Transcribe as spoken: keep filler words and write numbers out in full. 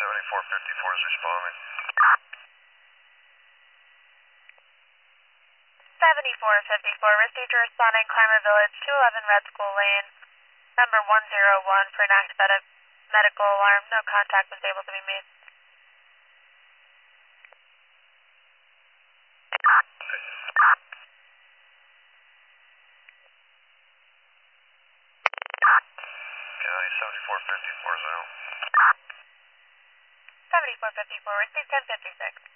seventy-four fifty-four is responding. seventy-four fifty-four, received a responding Climate Village, two eleven Red School Lane, number one zero one for an active medical alarm. No contact was able to be made. County seventy-four fifty-four is out. seventy-four fifty-four, received ten fifty-six.